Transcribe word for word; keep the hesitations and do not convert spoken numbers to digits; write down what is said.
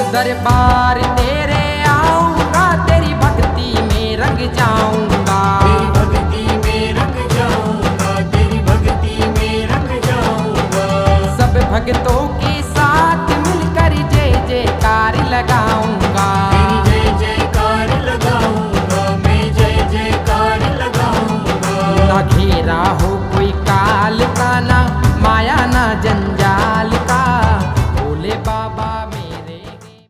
दरबार तेरे आऊंगा, तेरी भक्ति में रंग जाऊंगा।